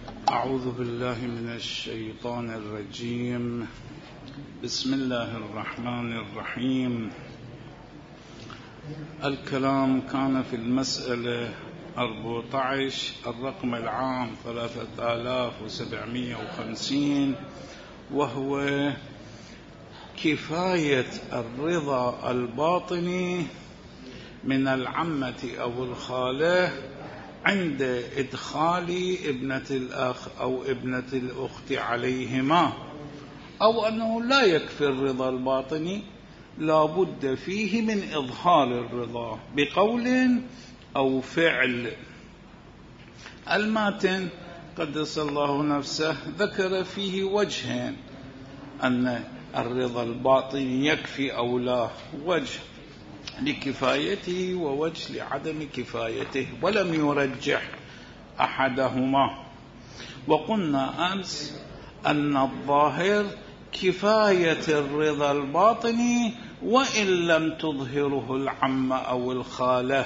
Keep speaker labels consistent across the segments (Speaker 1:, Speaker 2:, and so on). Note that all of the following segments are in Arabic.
Speaker 1: أعوذ بالله من الشيطان الرجيم. بسم الله الرحمن الرحيم. الكلام كان في المسألة 14 الرقم العام 3750، وهو كفاية الرضا الباطني من العمة أو الخالة عند إدخال ابنة الأخ أو ابنة الأخت عليهما، أو أنه لا يكفي الرضا الباطني، لا بد فيه من إظهار الرضا بقول أو فعل. الماتن قدس الله نفسه ذكر فيه وجهين، أن الرضا الباطني يكفي أو لا، وجه لكفايته ووجه لعدم كفايته، ولم يرجح أحدهما. وقلنا أمس أن الظاهر كفاية الرضا الباطني وإن لم تظهره العمة أو الخالة،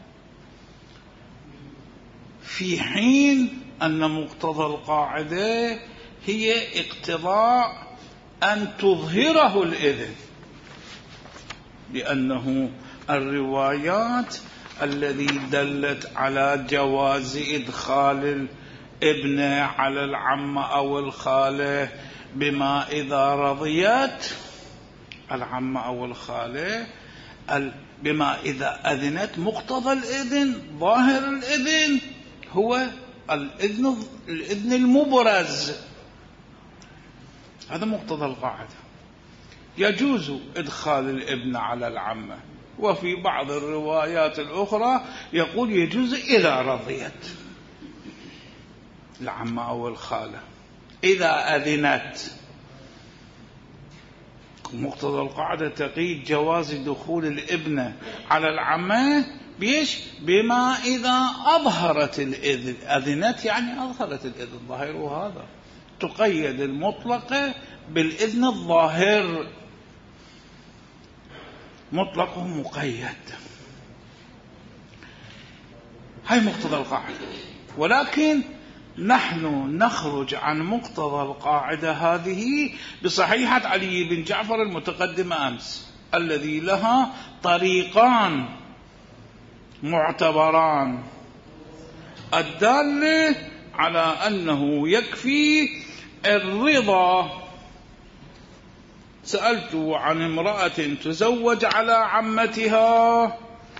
Speaker 1: في حين أن مقتضى القاعدة هي اقتضاء أن تظهره الإذن، لأنه الروايات التي دلت على جواز إدخال الابن على العمة أو الخالة بما إذا رضيت العمة أو الخالة، بما إذا أذنت، مقتضى الإذن ظاهر الإذن هو الإذن المبرز، هذا مقتضى القاعدة. يجوز إدخال الابن على العمة، وفي بعض الروايات الأخرى يقول يجوز إذا رضيت العمة أو الخالة، إذا أذنت. مقتضى القاعدة تقييد جواز دخول الابنة على العمة بيش؟ بما إذا أظهرت الإذن. أذنت يعني أظهرت الإذن، ظاهره هذا. تقيد المطلقة بالإذن الظاهر، مطلقه مقيد. هاي مقتضى القاعدة. ولكن نحن نخرج عن مقتضى القاعدة هذه بصحيحة علي بن جعفر المتقدمة أمس، الذي لها طريقان معتبران الدالة على أنه يكفي الرضا. سألت عن امرأة تزوج على عمتها،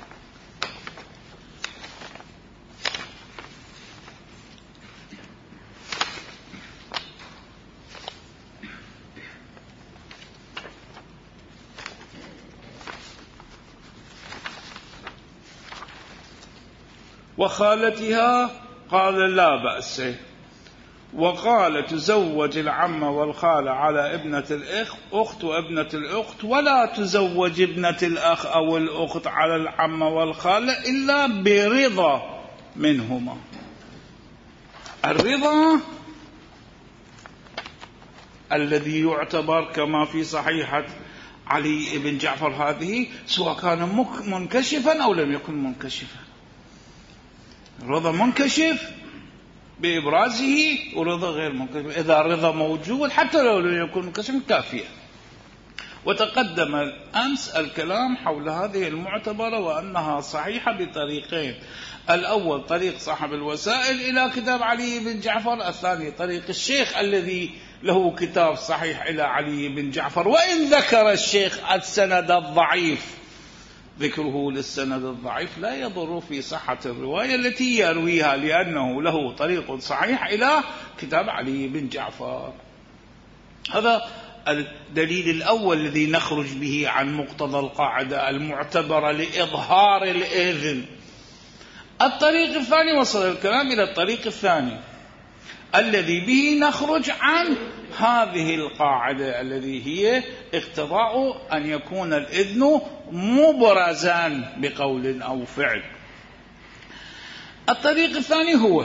Speaker 1: وخالتها، قال لا بأس، وقال تزوج العمة والخالة على ابنة الأخت وابنة الأخت، ولا تزوج ابنة الأخ أو الأخت على العمة والخالة إلا برضا منهما. الرضا الذي يعتبر كما في صحيحة علي بن جعفر هذه، سواء كان منكشفا أو لم يكن منكشفا. الرضا منكشف بإبرازه، ورضا غير منكشف. إذا رضا موجود حتى لو لم يكن منكشفا كافية. وتقدم أمس الكلام حول هذه المعتبرة وأنها صحيحة بطريقين: الأول طريق صاحب الوسائل إلى كتاب علي بن جعفر، الثاني طريق الشيخ الذي له كتاب صحيح إلى علي بن جعفر، وإن ذكر الشيخ السند الضعيف. ذكره للسند الضعيف لا يضر في صحة الرواية التي يرويها، لأنه له طريق صحيح إلى كتاب علي بن جعفر. هذا الدليل الأول الذي نخرج به عن مقتضى القاعدة المعتبرة لإظهار الإذن. الطريق الثاني، وصل الكلام إلى الطريق الثاني الذي به نخرج عن هذه القاعدة، الذي هي اقتضاء أن يكون الإذن مبرزا بقول أو فعل. الطريق الثاني هو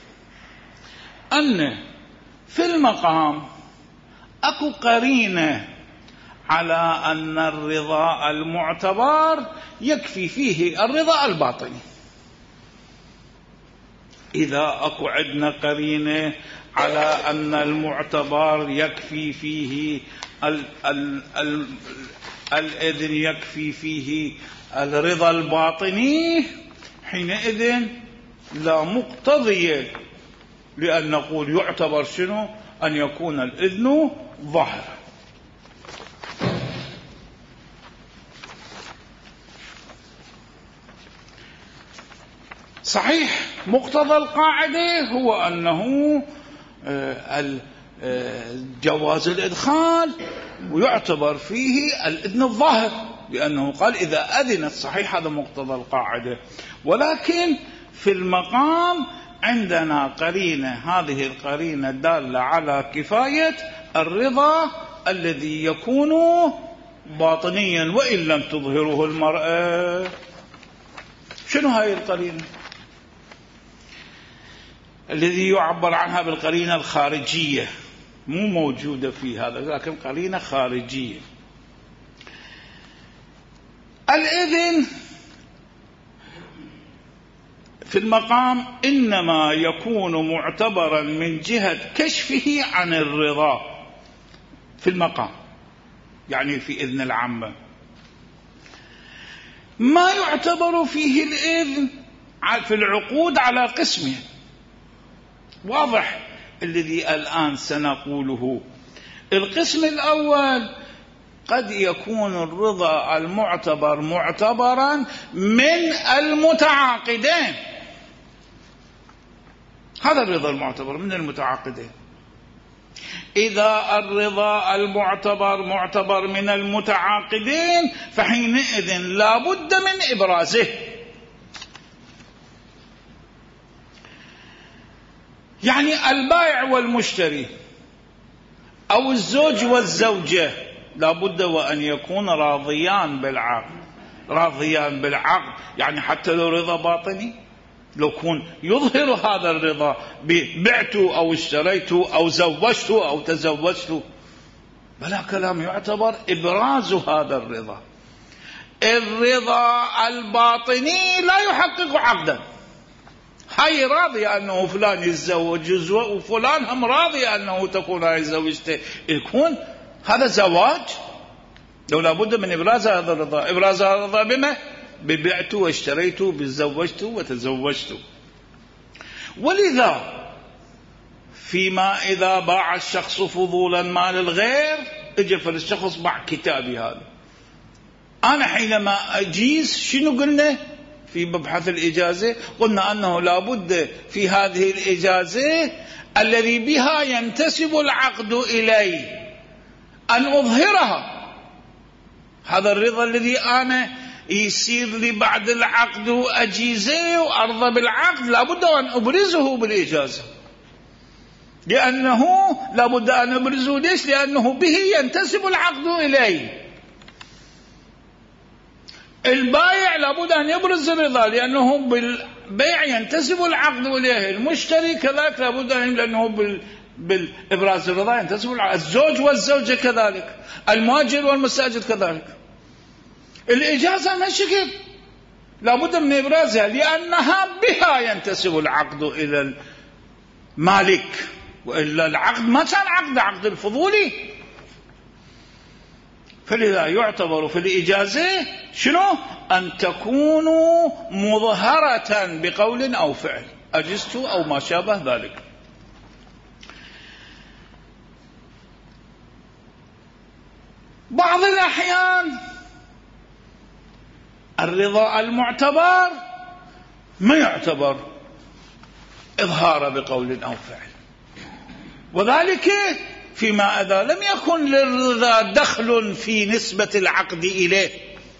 Speaker 1: أن في المقام أكو قرينة على أن الرضا المعتبر يكفي فيه الرضا الباطني. إذا أكو عندنا قرينة على أن المعتبر يكفي فيه الإذن، يكفي فيه الرضا الباطني، حينئذ لا مقتضية لأن نقول يعتبر شنو؟ أن يكون الإذن ظاهرا. صحيح مقتضى القاعدة هو أنه جواز الإدخال ويعتبر فيه الإذن الظاهر، لأنه قال إذا أذنت، صحيح هذا مقتضى القاعدة، ولكن في المقام عندنا قرينة، هذه القرينة دالة على كفاية الرضا الذي يكون باطنيا وإن لم تظهره المرأة. شنو هاي القرينة؟ الذي يعبر عنها بالقرينة الخارجية، مو موجودة في هذا، لكن قرينة خارجية. الإذن في المقام إنما يكون معتبرا من جهة كشفه عن الرضا في المقام، يعني في إذن العامة. ما يعتبر فيه الإذن في العقود على قسمه، واضح الذي الآن سنقوله. القسم الأول قد يكون الرضا المعتبر معتبرا من المتعاقدين، هذا الرضا المعتبر من المتعاقدين. إذا الرضا المعتبر معتبر من المتعاقدين فحينئذ لا بد من إبرازه. يعني البائع والمشتري أو الزوج والزوجة لا بد وأن يكون راضيان بالعقد، راضيان بالعقد، يعني حتى لو رضا باطني، لو كون يظهر هذا الرضا ببعت أو اشتريت أو زوجت أو تزوجت، بلا كلام يعتبر إبراز هذا الرضا. الرضا الباطني لا يحقق عقدا، هاي راضية أنه فلان يتزوج وفلان هم راضية أنه تكون هاي زوجته، يكون هذا زواج لو لابد من إبراز هذا الرضا. إبراز هذا الرضا بما؟ ببعت واشتريت، بزوجت وتزوجت. ولذا فيما إذا باع الشخص فضولا مال الغير، اجى فالشخص باع كتابي هذا، أنا حينما أجيز شنو قلنا في مبحث الإجازة؟ قلنا أنه لابد في هذه الإجازة الذي بها ينتسب العقد إلي أن أظهرها. هذا الرضا الذي أنا يصير لي بعد العقد وأجيزه وأرضى بالعقد لابد أن أبرزه بالإجازة، لأنه لابد أن أبرزه. ليش؟ لأنه به ينتسب العقد إلي. البائع لابد أن يبرز الرضا لأنه بالبيع ينتسب العقد إليه. المشتري كذلك لابد أن، لأنه بالإبراز الرضا ينتسب العقد. الزوج والزوجة كذلك، المؤجر والمستأجر كذلك. الإجازة ما شكل لابد من إبرازها لأنها بها ينتسب العقد إلى المالك، وإلا العقد ما كان عقد الفضولي. فلذا يعتبر في الإجازة شنو؟ أن تكون مظهرة بقول أو فعل، أجزت أو ما شابه ذلك. بعض الأحيان الرضا المعتبر ما يعتبر إظهار بقول أو فعل، وذلك فيما إذا لم يكن للرضا دخل في نسبة العقد إليه.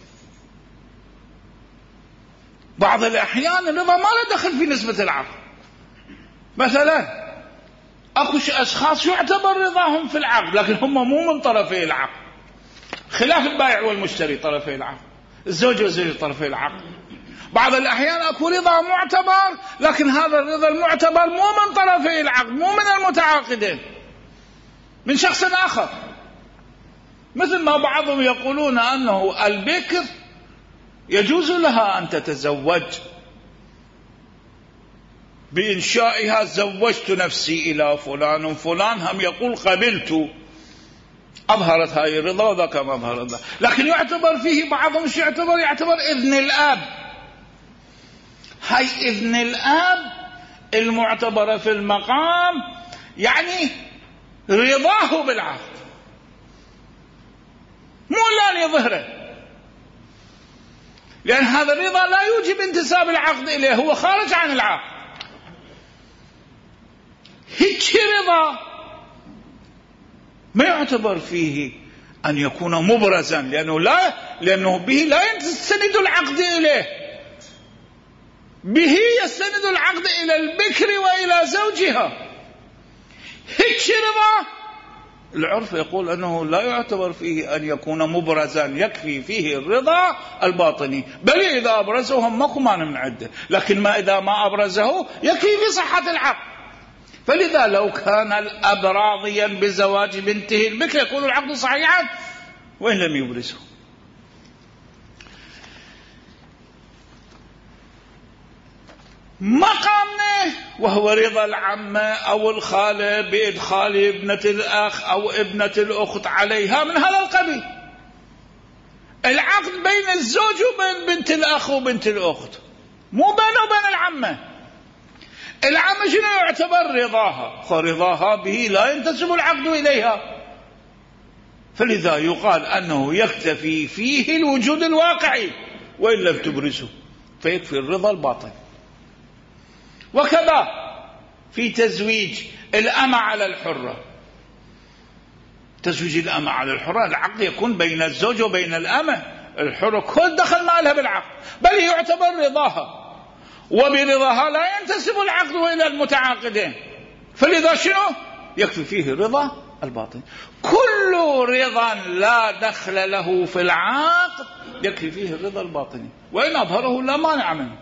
Speaker 1: بعض الأحيان الرضا ما له دخل في نسبة العقد. مثلا أكو أشخاص يعتبر رضاهم في العقد لكن هم مو من طرفي العقد، خلاف البائع والمشتري طرفي العقد، الزوج والزوجة طرفي العقد. بعض الأحيان أكو رضا معتبر لكن هذا الرضا المعتبر مو من طرفي العقد، مو من المتعاقدين، من شخص آخر. مثل ما بعضهم يقولون أنه البكر يجوز لها أن تتزوج، بإنشائها زوجت نفسي إلى فلان، فلان هم يقول قبلت، أظهرت هاي الرضا وذاك ما أظهر الرضا. لكن يعتبر فيه بعضهم شو يعتبر إذن الأب. هاي إذن الأب المعتبرة في المقام يعني رضاه بالعقد، مو لا يظهره، لأن هذا الرضا لا يوجب انتساب العقد إليه، هو خارج عن العقد. هيك رضا ما يعتبر فيه أن يكون مبرزا، لأنه به لا يستند العقد إليه، به يستند العقد إلى البكر وإلى زوجها. هيك رضا العرف يقول أنه لا يعتبر فيه أن يكون مبرزا، يكفي فيه الرضا الباطني، بل إذا أبرزه همكم ما من عده، لكن ما إذا ما أبرزه يكفي في صحة العقد. فلذا لو كان الأب راضيا بزواج بنته البكر يكون العقد صحيحا وإن لم يبرزه. مقامنا وهو رضا العمة أو الخالة بإدخال ابنة الأخ أو ابنة الأخت عليها من هذا القبيل. العقد بين الزوج وبين بنت الأخ وبنت الأخت، مو بينه وبين العمة. العمة شنو يعتبر؟ رضاها، فرضاها به لا ينتسب العقد إليها، فلذا يقال أنه يكتفي فيه الوجود الواقعي وإن لم تبرزه، فيكفي الرضا الباطن. وكذا في تزويج الأمة على الحرة، تزويج الأمة على الحرة العقد يكون بين الزوج وبين الأمة، الحرة كل دخل ما لها بالعقد، بل يعتبر رضاها، وبرضاها لا ينتسب العقد إلى المتعاقدين، فلذا شنو؟ يكفي فيه الرضا الباطن. كل رضا لا دخل له في العقد يكفي فيه الرضا الباطني، وإن أظهره لا مانع منه.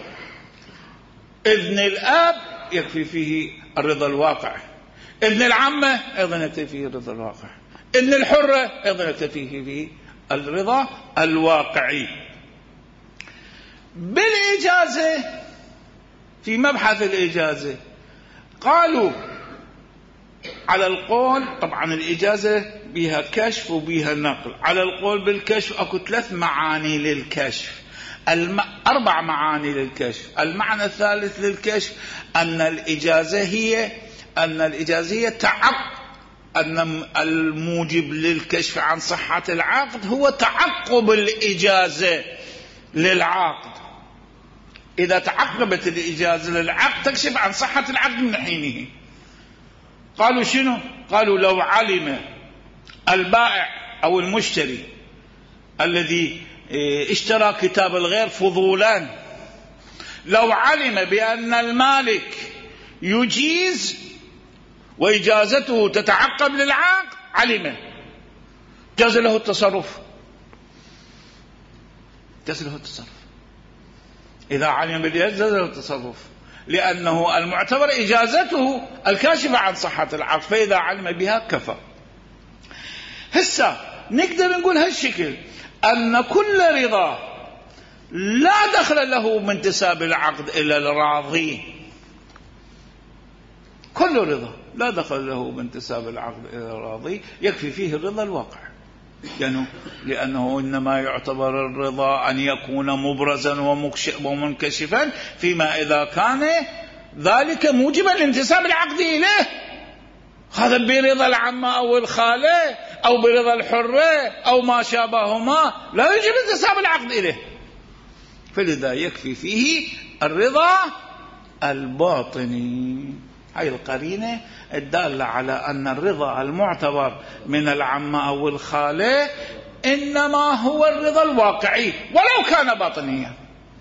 Speaker 1: إذن الآب يكفي فيه الرضا الواقع، إذن العمة أيضا يكفي فيه الرضا الواقع، إذن الحرة أيضا يكفي فيه الرضا الواقعي. بالإجازة، في مبحث الإجازة قالوا على القول، طبعا الإجازة بها كشف وبها نقل، على القول بالكشف أكو 3 معاني للكشف، 4 معاني للكشف. المعنى الثالث للكشف أن الإجازة هي أن الموجب للكشف عن صحة العقد هو تعقب الإجازة للعقد. إذا تعقبت الإجازة للعقد تكشف عن صحة العقد من حينه. قالوا شنو؟ قالوا لو علم البائع أو المشتري الذي اشترى كتاب الغير فضولا، لو علم بأن المالك يجيز وإجازته تتعقب للعقد علم، جاز له التصرف، إذا علم بالإجازة جاز له التصرف، لأنه المعتبر إجازته الكاشفة عن صحة العقد، فإذا علم بها كفى. هسه نقدر نقول هالشكل أن كل رضا لا دخل له من انتساب العقد إلى الراضي، كل رضا لا دخل له من انتساب العقد إلى الراضي يكفي فيه الرضا الواقع، لأنه إنما يعتبر الرضا أن يكون مبرزا ومنكشفا فيما إذا كان ذلك موجبا لانتساب العقد إليه، هذا برضا العمة أو الخالة أو برضا الحرة أو ما شابههما لا يجب انتساب العقد إليه، فلذا يكفي فيه الرضا الباطني. هاي القرينة الدالة على أن الرضا المعتبر من العمة أو الخالة إنما هو الرضا الواقعي ولو كان باطنيا.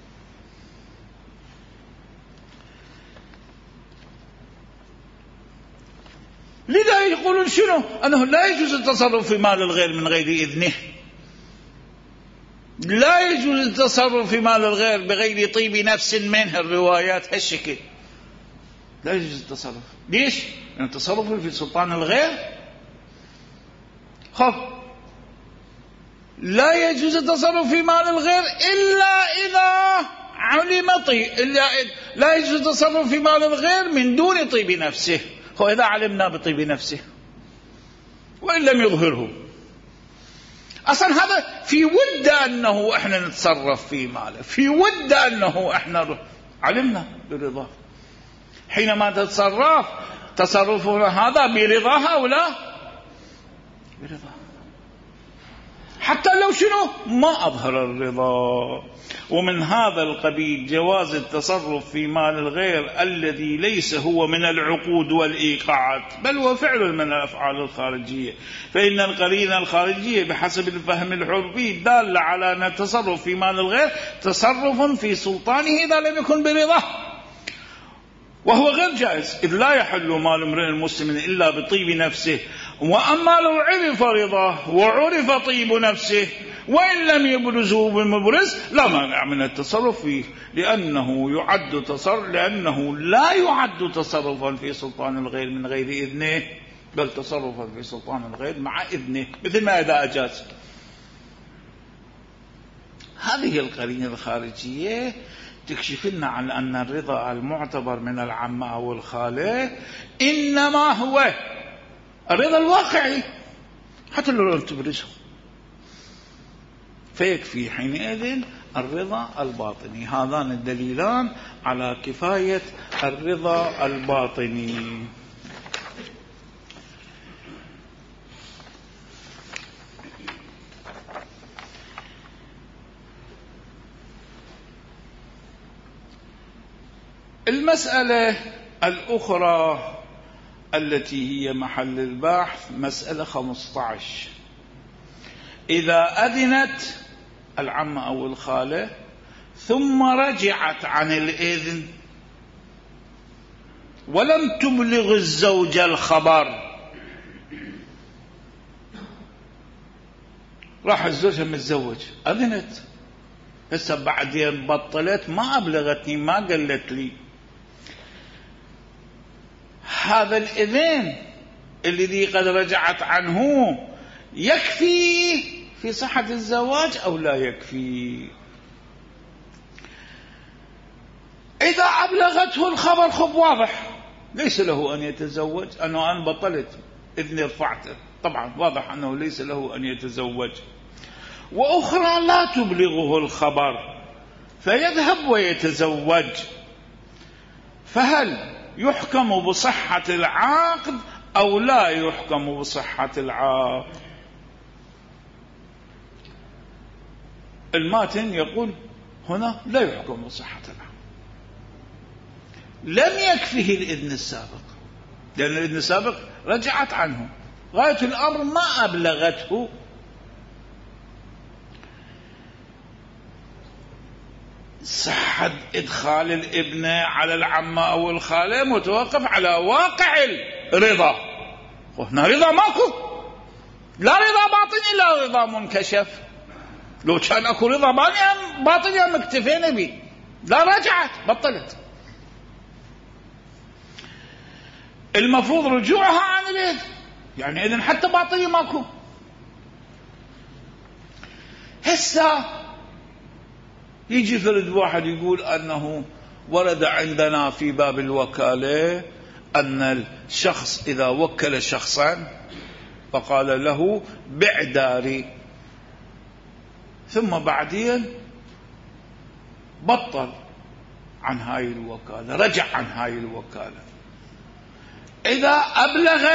Speaker 1: لذا يقولون شنو؟ أنه لا يجوز التصرف في مال الغير من غير إذنه، لا يجوز التصرف في مال الغير بغير طيب نفس منه، الروايات هالشكل لا يجوز التصرف. ليش؟ لأن التصرف في سلطان الغير خف. لا يجوز التصرف في مال الغير إلا إذا علم لا يجوز التصرف في مال الغير من دون طيب نفسه. هو إذا علمنا بطيب نفسه وإن لم يظهره، أصلا هذا في ود أنه إحنا نتصرف في ماله، في ود أنه إحنا علمنا برضاه. حينما تتصرف تصرفنا هذا برضاها أو لا؟ برضاها، حتى لو شنو ما أظهر الرضا. ومن هذا القبيل جواز التصرف في مال الغير الذي ليس هو من العقود والإيقاعات، بل هو فعل من الأفعال الخارجية، فإن القرينة الخارجية بحسب الفهم العرفي دالة على أن التصرف في مال الغير تصرف في سلطانه إذا لم يكن برضاه، وهو غير جائز، إذ لا يحل مال امرئ مسلم إلا بطيب نفسه. وأما لو عرف رضاه وعرف طيب نفسه وإن لم يبرزه بمبرز لا مانع من التصرف فيه، لأنه لا يعد تصرفا في سلطان الغير من غير إذنه، بل تصرفا في سلطان الغير مع إذنه، مثل ما إذا أجاز. هذه القرينة الخارجية تكشف لنا عن أن الرضا المعتبر من العمة أو الخالة إنما هو الرضا الواقعي حتى لو لم تبرزه، فيكفي حينئذ الرضا الباطني. هذان الدليلان على كفاية الرضا الباطني. المسألة الأخرى التي هي محل البحث مسألة 15. إذا أذنت العمة أو الخالة ثم رجعت عن الإذن ولم تبلغ الزوج الخبر، راح الزوج متزوج، أذنت، هسه بعدين بطلت، ما أبلغتني، ما قالت لي. هذا الإذن الذي قد رجعت عنه يكفي في صحة الزواج أو لا يكفي؟ إذا أبلغته الخبر خب واضح ليس له أن يتزوج، أنا بطلت إذن رفعته، طبعا واضح أنه ليس له أن يتزوج. وأخرى لا تبلغه الخبر فيذهب ويتزوج، فهل يحكم بصحة العقد أو لا يحكم بصحة العقد؟ الماتن يقول هنا لا يحكم بصحة العقد، لم يكفه الإذن السابق، لأن الإذن السابق رجعت عنه، غاية الأمر ما أبلغته. صحة إدخال الابن على العمة أو الخالة متوقف على واقع الرضا، وهنا رضا ماكو، لا رضا باطن إلا رضا منكشف. لو كان أكو رضا باطن يا مكتفين بي، لا رجعت بطلت، المفروض رجوعها عن الإذن، يعني إذن حتى باطني ماكو. هسه يجي فرد واحد يقول أنه ورد عندنا في باب الوكالة أن الشخص إذا وكل شخصا فقال له بع داري، ثم بعدين بطل عن هاي الوكالة، رجع عن هاي الوكالة، إذا أبلغ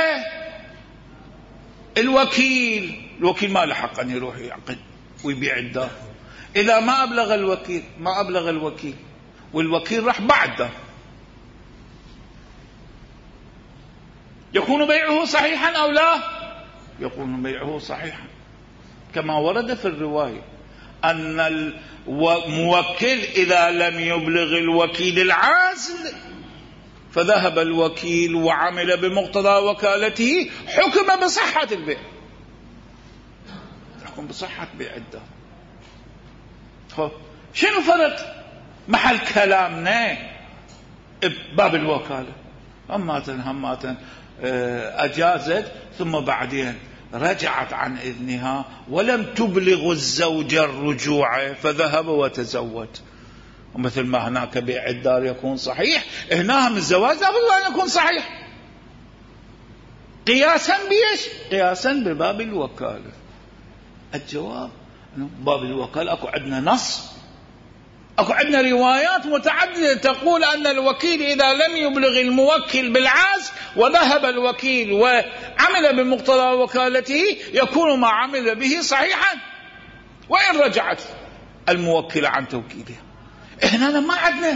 Speaker 1: الوكيل ما له حق أن يروح يعقد ويبيع الدار. إذا ما أبلغ الوكيل والوكيل راح بعده، يكون بيعه صحيحا أو لا؟ يكون بيعه صحيحا، كما ورد في الرواية أن الموكل إذا لم يبلغ الوكيل العازل فذهب الوكيل وعمل بمقتضى وكالته حكم بصحة البيع، حكم بصحة بيع الدار. شنو فرق محل كلامنا باب الوكالة؟ هماتن أجازت ثم بعدين رجعت عن إذنها ولم تبلغ الزوج الرجوع فذهب وتزوج، ومثل ما هناك بيع الدار يكون صحيح، هنا هم الزواج لابد أن يكون صحيح. قياسا بيش؟ قياسا بباب الوكالة. الجواب باب الوكالة أكو عندنا نص، أكو عندنا روايات متعددة تقول أن الوكيل إذا لم يبلغ الموكل بالعزل وذهب الوكيل وعمل بمقتضى وكالته يكون ما عمل به صحيحا وإن رجعت الموكل عن توكيدها. إحنا ما عندنا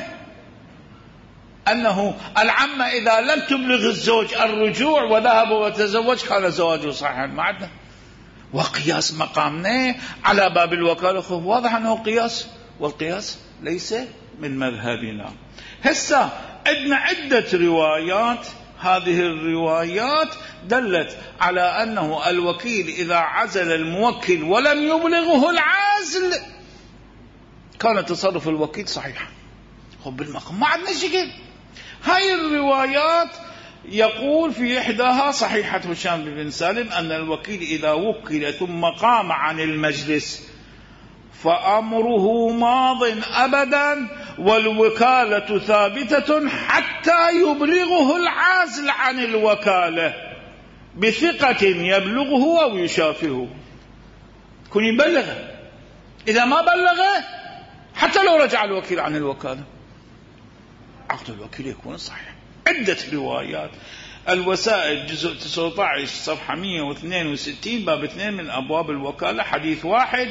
Speaker 1: أنه العمة إذا لم تبلغ الزوج الرجوع وذهب وتزوج كان زواجه صحيحا، ما عندنا. وقياس مقامنا على باب الوكالة واضح أنه قياس، والقياس ليس من مذهبنا. هسه عندنا عدة روايات، هذه الروايات دلت على أنه الوكيل إذا عزل الموكل ولم يبلغه العزل كان تصرف الوكيل صحيحا. خب بالمقام ما عندنا شيء. هاي الروايات يقول في إحداها صحيحة هشام بن سالم أن الوكيل إذا وكل ثم قام عن المجلس فأمره ماض أبدا والوكالة ثابتة حتى يبلغه العازل عن الوكالة بثقة يبلغه أو يشافه. كن يبلغه، إذا ما بلغه حتى لو رجع الوكيل عن الوكالة عقد الوكيل يكون صحيح. عدة روايات. الوسائل جزء 19 صفحة 162 باب 2 من أبواب الوكالة، حديث 1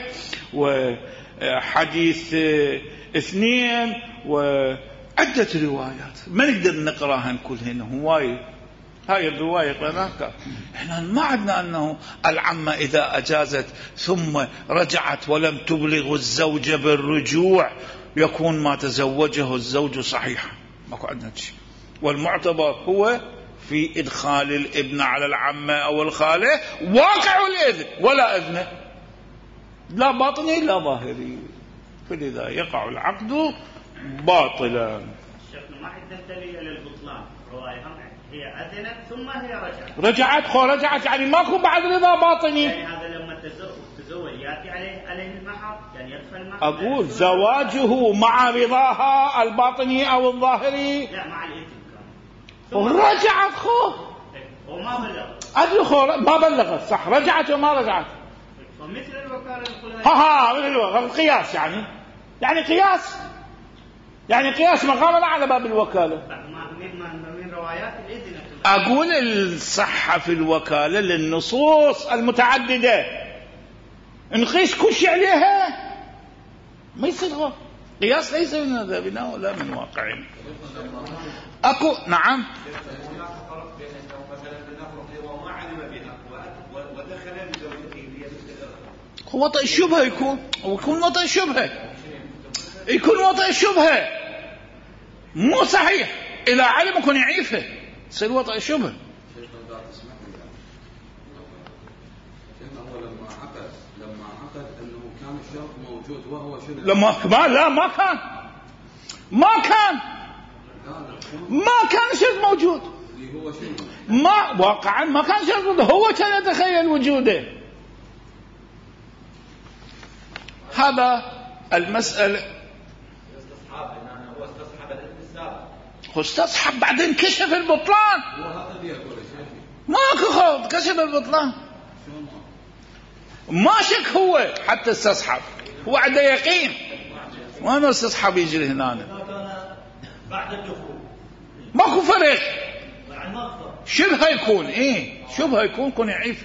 Speaker 1: وحديث 2 وعدة روايات ما نقدر نقراهن كلهن هواي. هاي الرواية قرأناها. احنا ما عندنا أنه العمة إذا أجازت ثم رجعت ولم تبلغ الزوج بالرجوع يكون ما تزوجه الزوج صحيحا، ما عندنا شيء. والمعتبر هو في إدخال الابن على العمة أو الخالة واقع الإذن ولا إذنه، لا باطني لا ظاهري، فلذا يقع العقد باطلا.
Speaker 2: شيخنا ما عندنا دليل للبطلان، رواية هي أذنت ثم هي
Speaker 1: رجعت يعني ماكو بعد رضا باطني.
Speaker 2: يعني هذا لما تزوج يأتي عليه المحر، يعني يدخل المحر.
Speaker 1: أقول زواجه مع رضاها الباطني أو الظاهري.
Speaker 2: لا مع الإذن.
Speaker 1: رجعت
Speaker 2: وما بلغ.
Speaker 1: أدري ما بلغت صح، رجعت وما رجعت.
Speaker 2: مثل الوكالة
Speaker 1: مثل الوكالة القياس يعني قياس مقامنا على باب الوكالة.
Speaker 2: من روايات الإذن.
Speaker 1: أقول الصحة في الوكالة للنصوص المتعددة نقيس كل شيء عليها ما يصير قياس ليس من مذهبنا ولا من واقعنا. أكو نعم هو وطئ الشبهة يكون وطئ الشبهة مو صحيح. إذا علم يكون يعيفه يصير وطئ الشبهة.
Speaker 3: لما عقد أنه كان الشرط موجود وهو شنو؟
Speaker 1: ما كان شرط موجود.
Speaker 3: هو شنو؟
Speaker 1: ما واقعا ما كان شرط موجود، هو كان يتخيل وجوده. هذا المسألة. استصحب بعدين كشف البطلان. ماكو خوض كشف البطلان ما شك هو حتى استصحب، هو عنده يقين وانا استصحب يجري هنا
Speaker 2: بعد الدخول
Speaker 1: ماكو فرق. شبه يكون كن يعيف.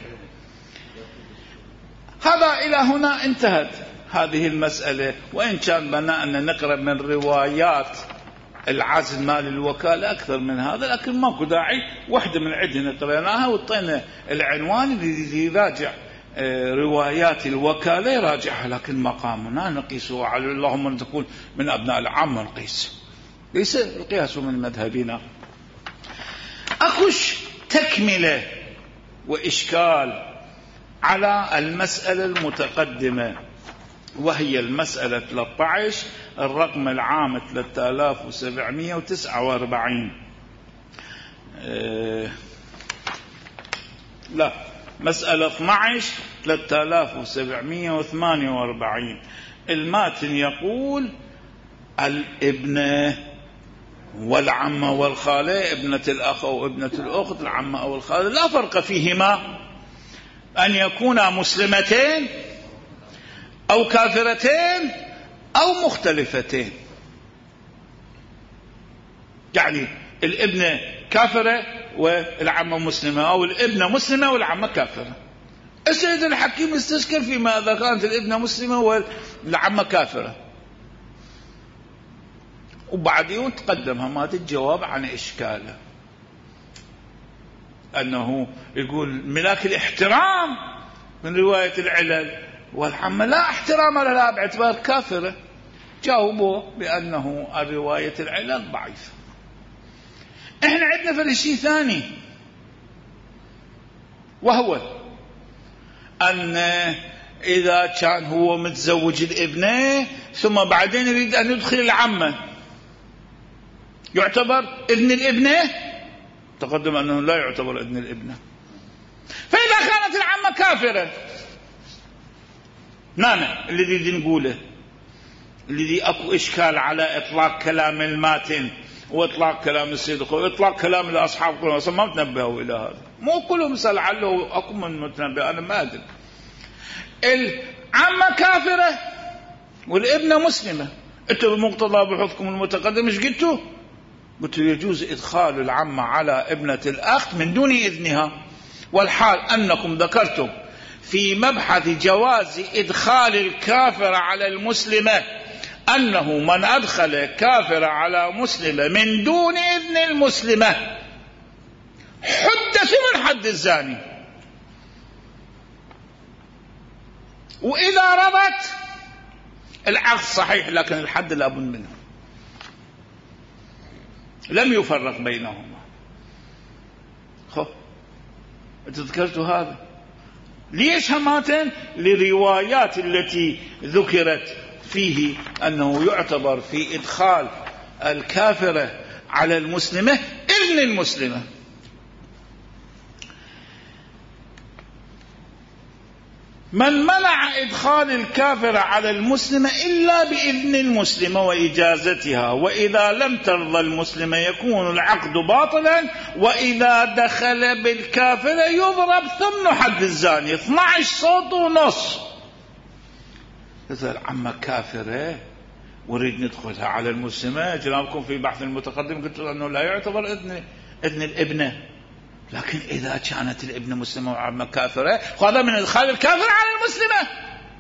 Speaker 1: هذا إلى هنا انتهت هذه المسألة. وإن كان بنا أن نقرأ من روايات العزل مال الوكالة أكثر من هذا، لكن ماكو داعي. واحدة من عدنا قرأناها وطينا العنوان اللي يراجع روايات الوكالة يراجعها، لكن مقامنا نقيسه على اللهم أن تكون من أبناء العامة نقيس، ليس القياس من مذهبنا. أخش تكملة وإشكال على المسألة المتقدمة وهي المسألة 13 الرقم العام 3749. لا مسألة 12 3748. الماتن يقول الابنة والعمة والخالة، ابنة الأخ أو ابنة الأخت، العمة أو الخالة، لا فرق فيهما، أن يكونا مسلمتين أو كافرتين أو مختلفتين. يعني الابنة كافرة والعمة مسلمة، أو الابنة مسلمة والعمة كافرة. السيد الحكيم استشكل فيما إذا كانت الابنة مسلمة والعمة كافرة، وبعدين تقدم همات الجواب عن إشكاله، أنه يقول ملاك الاحترام من رواية العلل، والعمة لا احترام لها باعتبار كافرة. جاوبوا بأنه الرواية العلل ضعيفة. احنا عندنا فرق شيء ثاني، وهو أن إذا كان هو متزوج الابنة ثم بعدين يريد أن يدخل العمة، يعتبر ابن الابنة؟ تقدم أنه لا يعتبر ابن الابنة. فإذا كانت العمة كافرة، معنى الذي نقوله، الذي أكو إشكال على إطلاق كلام الماتن وإطلاق كلام السيد الخوئي وإطلاق كلام الأصحاب كلهم، أصلا ما تنبهوا إلى هذا، مو كلهم لعله أكو من متنبه، أنا ما أدري. العمة كافرة والابنة مسلمة، أنتم بمقتضى بحثكم المتقدم إيش قلتوا؟ قلتوا يجوز إدخال العمة على ابنة الأخت من دون إذنها، والحال أنكم ذكرتم في مبحث جواز إدخال الكافر على المسلمة أنه من أدخل كافر على مسلمة من دون إذن المسلمة حد من حد الزاني، وإذا رضت العقد صحيح لكن الحد لا بد منه، لم يفرق بينهما. تذكرتوا هذا ليش هماتين؟ لروايات التي ذكرت فيه أنه يعتبر في إدخال الكافرة على المسلمة إذن المسلمة. من منع إدخال الكافر على المسلمة إلا بإذن المسلمة وإجازتها، وإذا لم ترضى المسلمة يكون العقد باطلا، وإذا دخل بالكافر يضرب ثمن حد الزاني 12 صوت ونص. إذا العمة كافرة وريد ندخلها على المسلمة، جنابكم في بحث المتقدم قلت أنه لا يعتبر إذن الابنة، لكن إذا كانت الابنة مسلمة والعمة كافرة هذا من إدخال الكافر على المسلمة.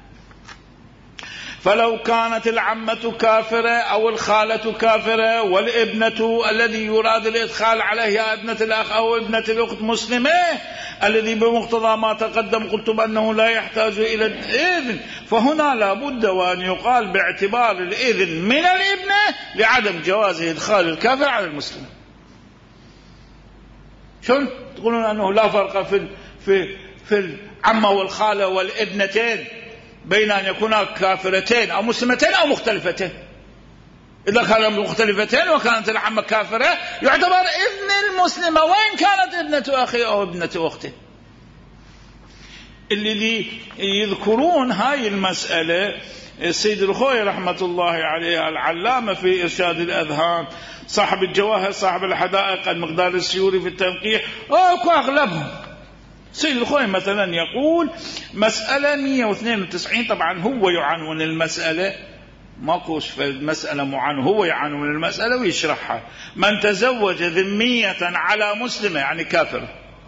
Speaker 1: فلو كانت العمة كافرة أو الخالة كافرة والابنة الذي يراد الإدخال عليها ابنة الأخ أو ابنة الأخت مسلمة، الذي بمقتضى ما تقدم قلت بأنه لا يحتاج إلى الإذن، فهنا لابد وأن يقال باعتبار الإذن من الابنة لعدم جواز إدخال الكافر على المسلمة. شون تقولون أنه لا فرق في العمة والخالة والابنتين بين أن يكونا كافرتين أو مسلمتين أو مختلفتين؟ إذا كانوا مختلفتين وكانت العمة كافرة يعتبر إذن المسلمة وإن كانت ابنة أخي أو ابنة أخته. اللي يذكرون هاي المسألة السيد الخوئي رحمة الله عليه، العلامة في إرشاد الأذهان، صاحب الجواهر، صاحب الحدائق، المقدار السيوري في التنقيح، أغلبهم. السيد الخوئي مثلا يقول مسألة 192، طبعا هو يعنون المسألة، ماكوش في المسألة معنون، هو يعنون المسألة ويشرحها. من تزوج ذمية على مسلمة يعني كافر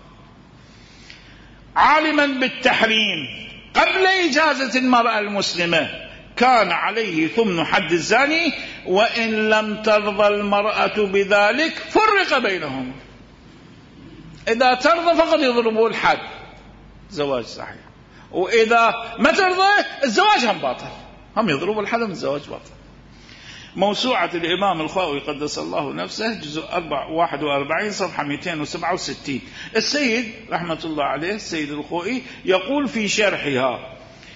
Speaker 1: عالما بالتحريم قبل إجازة المرأة المسلمة كان عليه ثمن حد الزاني، وإن لم ترضى المرأة بذلك فرق بينهم. إذا ترضى فقد يضربوا الحد، زواج صحيح، وإذا ما ترضى الزواج هم باطل، هم يضربوا الحد من الزواج باطل. موسوعة الإمام الخوئي قدس الله نفسه جزء 41 صفحة 267. السيد رحمة الله عليه السيد الخوئي يقول في شرحها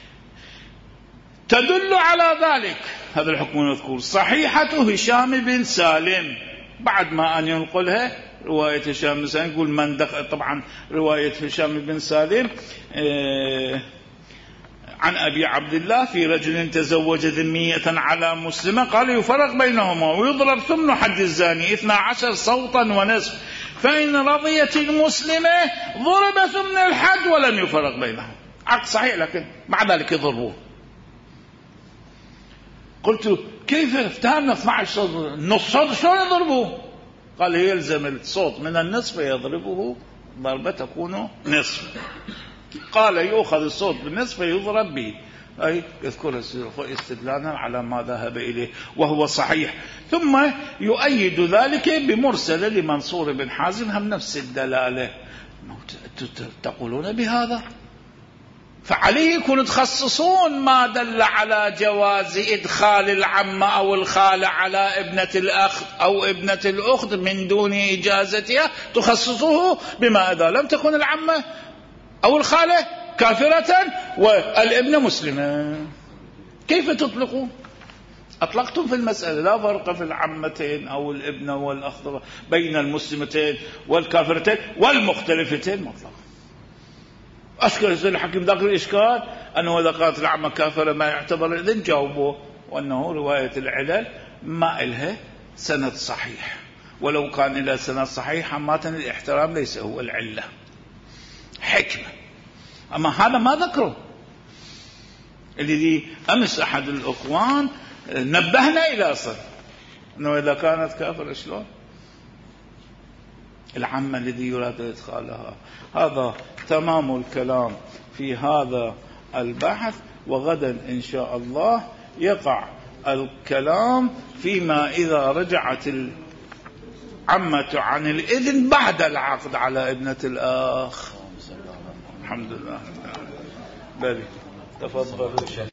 Speaker 1: تدل على ذلك هذا الحكم المذكور صحيحة هشام بن سالم، بعد ما أن ينقلها رواية هشام بن سالم يقول من دخل، طبعا رواية هشام بن سالم عن أبي عبد الله في رجل تزوج ذمية على مسلمة قال يفرق بينهما ويضرب ثمن حد الزاني 12 صوتا ونصف، فإن رضيت المسلمة ضرب ثمن الحد ولم يفرق بينهم. عقد صحيح لكن مع ذلك يضربوه. قلت كيف افتهمنا 12 صوت نص صوت شلون يضربوه؟ قال يلزم الصوت من النصف يضربه ضربة تكون نصف. قال يؤخذ الصوت بالنصف يضرب به، أي يذكر استدلالا على ما ذهب إليه وهو صحيح. ثم يؤيد ذلك بمرسل لمنصور بن حازم هم نفس الدلالة. تقولون بهذا؟ فعليكم تخصصون ما دل على جواز إدخال العم أو الخالة على ابنة الأخ أو ابنة الأخت من دون إجازتها، تخصصوه بما إذا لم تكن العمة أو الخالة كافرة والابن مسلمة. كيف تطلقون؟ أطلقتم في المسألة لا فرق في العمتين أو الابن والأخت بين المسلمتين والكافرتين والمختلفتين مطلقا. أشكال الحكيم ذاك الإشكال أنه إذا قالت العمة كافرة ما يعتبر، إذن جاوبوه وأنه رواية العلل ما إلها سند صحيح، ولو كان إلى سند صحيح حماة الاحترام ليس هو العلة، حكمة. أما هذا ما ذكره. الذي أمس أحد الأخوان نبهنا إلى أصل أنه إذا كانت كافرة شلون العمة الذي يراد إدخالها. هذا تمام الكلام في هذا البحث، وغدا إن شاء الله يقع الكلام فيما إذا رجعت العمة عن الإذن بعد العقد على ابنة الأخ. الحمد لله. بلي تفضل.